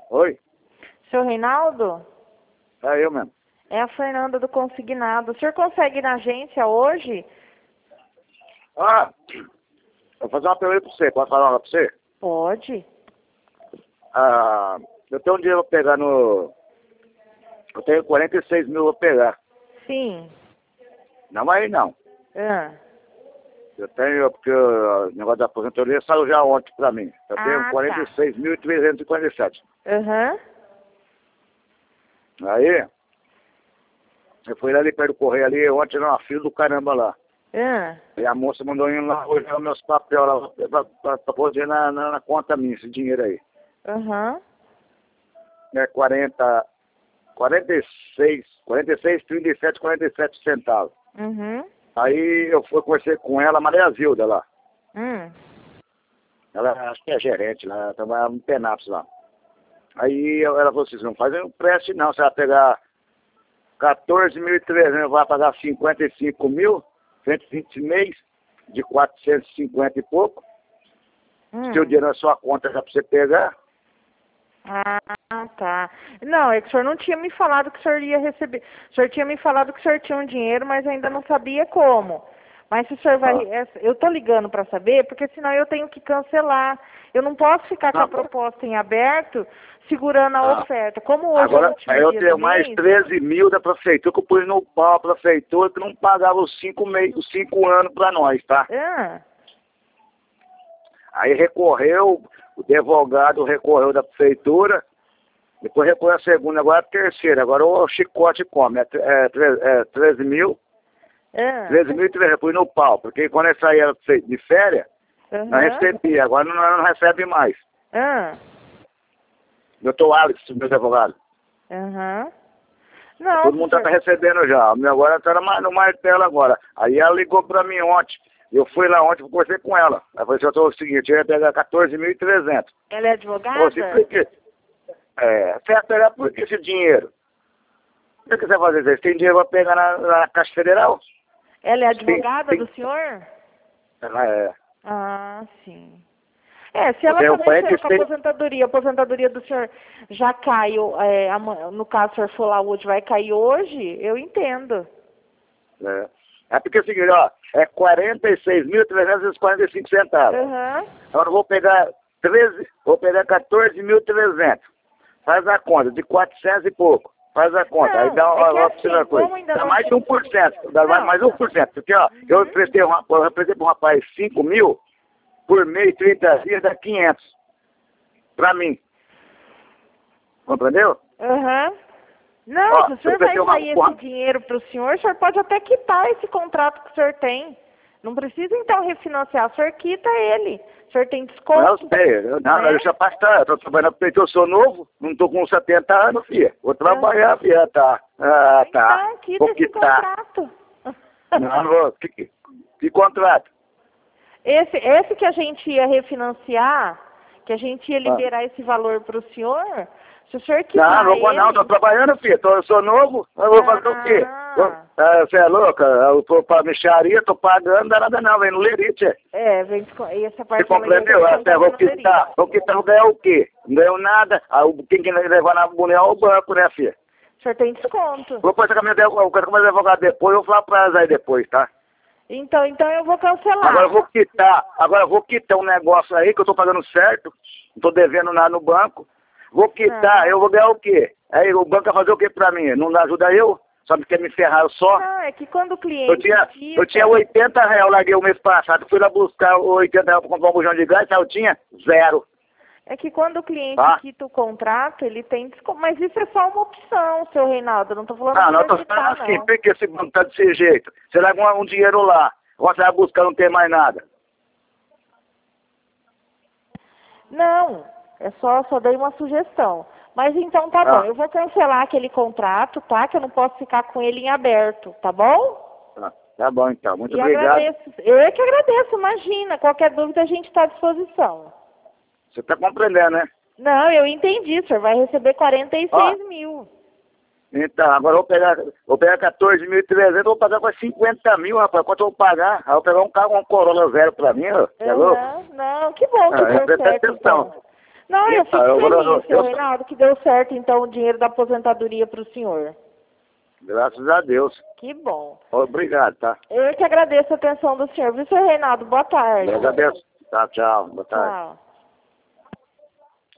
Oi? Seu Reinaldo? É eu mesmo. É a Fernanda do Consignado. O senhor consegue ir na agência hoje? Ah, vou fazer uma pergunta pra você. Posso falar uma pra você? Pode. Ah, eu tenho um dinheiro pra pegar no... Eu tenho 46 mil pra pegar. Sim. Não vai ir, não. Ah. Eu tenho, porque o negócio da aposentadoria saiu já ontem pra mim. Eu tenho Tá. 46.347. Aham. Aí, eu fui ali perto do correio ali, ontem era uma fila do caramba lá. Ah. E a moça mandou ir lá olhar meus papéis lá pra poder na conta minha, esse dinheiro aí. Aham. É 47 centavos. Uhum. Aí eu conversei com ela, Maria Zilda lá. Ela acho que é gerente lá, ela trabalha no Penaps lá. Aí ela falou assim, não faz um preste não, você vai pegar 14.300, vai pagar 55 mil, 120 mês, de 450 e pouco. Seu dinheiro na sua conta já pra você pegar. Ah, tá. Não, é que o senhor não tinha me falado que o senhor ia receber. O senhor tinha me falado que o senhor tinha um dinheiro, mas ainda não sabia como. Mas se o senhor vai... Eu tô ligando para saber, porque senão eu tenho que cancelar. Eu não posso ficar com a proposta em aberto, segurando a oferta. Como hoje agora, é o último eu dia tenho do mais mês... 13 mil da prefeitura que eu pus no pau a prefeitura que não pagava os 5 anos pra nós, tá? Aí recorreu, o advogado recorreu da prefeitura, depois recorreu a segunda, agora a terceira, agora o chicote come, 13 mil, 13.300, pus no pau, porque quando eu saía de férias, não recebia, agora não recebe mais. Doutor Alex, meu advogado. Não, todo mundo tá recebendo já, o meu agora tá no martelo agora. Aí ela ligou pra mim ontem. Eu fui lá ontem, conversei com ela. Ela falou assim, eu tô o seguinte, eu ia pegar 14.300. Ela é advogada? Você, por quê? Você ia pegar por que esse dinheiro? O que você vai fazer? Você tem dinheiro pra pegar na Caixa Federal? Ela é advogada do senhor? Ela é. Ah, sim. Se ela tá mexendo com a aposentadoria do senhor já caiu, no caso, se o senhor for lá hoje, vai cair hoje, eu entendo. É porque é o seguinte, ó, é 46.345 centavos. Agora eu vou pegar 14.300. Faz a conta, de 400 e pouco. Faz a conta, aí dá uma coisa. Dá mais de 1%, dá mais 1%. Porque, ó, eu emprestei pro rapaz 5 mil, por mês, 30 dias, dá 500. Pra mim. Compreendeu? Não, se o senhor vai sair esse dinheiro para o senhor pode até quitar esse contrato que o senhor tem. Não precisa, então, refinanciar. O senhor quita ele. O senhor tem desconto. Não, eu sei. Deixa passar. Eu tô trabalhando porque eu sou novo. Não tô com 70 anos, filha. Vou trabalhar, filha. Tá. Então, quita esse contrato. Não vou. Que contrato? Esse que a gente ia refinanciar, que a gente ia liberar esse valor para o senhor... Se o senhor quiser não, tô trabalhando, filho. Eu sou novo, eu vou fazer o quê? Você é louca? Eu tô pra mixaria, tô pagando, não dá nada não, vem no lerite. Vem essa parte. Você compreendeu? Vou quitar, vou ganhar o quê? Não ganhou nada, quem vai levar na mulher é o banco, né, filha? O senhor tem desconto. Vou conversar com o meu advogado depois, eu vou falar pra elas aí depois, tá? Então eu vou cancelar. Agora eu vou quitar um negócio aí que eu tô pagando certo, não tô devendo nada no banco. Vou quitar, eu vou ganhar o quê? Aí o banco vai fazer o quê pra mim? Não ajuda eu? Só me quer me ferrar só? Não, é que quando o cliente... Eu tinha 80 reais, eu larguei o mês passado, fui lá buscar 80 reais pra comprar um bujão de gás, eu tinha 0. É que quando o cliente quita o contrato, ele tem desconto. Mas isso é só uma opção, seu Reinaldo, eu não tô falando que não, tô falando assim, por que esse banco tá desse jeito? Você larga um dinheiro lá, agora você vai buscar, não tem mais nada. Não. Só dei uma sugestão. Mas então tá bom, eu vou cancelar aquele contrato, tá? Que eu não posso ficar com ele em aberto, tá bom? Tá bom então, muito obrigado. Eu é que agradeço, imagina. Qualquer dúvida a gente está à disposição. Você tá compreendendo, né? Não, eu entendi, o senhor vai receber 46 mil. Então, agora eu vou pegar 14.300, vou pagar quase 50 mil, rapaz. Quanto eu vou pagar? Aí eu vou pegar um carro, um Corolla zero pra mim, ó. É louco? Não, que bom que deu certo, então. Não, eu fico eu, feliz, seu Reinaldo, que deu certo, então, o dinheiro da aposentadoria para o senhor. Graças a Deus. Que bom. Obrigado, tá? Eu que agradeço a atenção do senhor. Viu, seu Reinaldo? Boa tarde. Eu agradeço. Tá, tchau. Boa tarde. Tchau.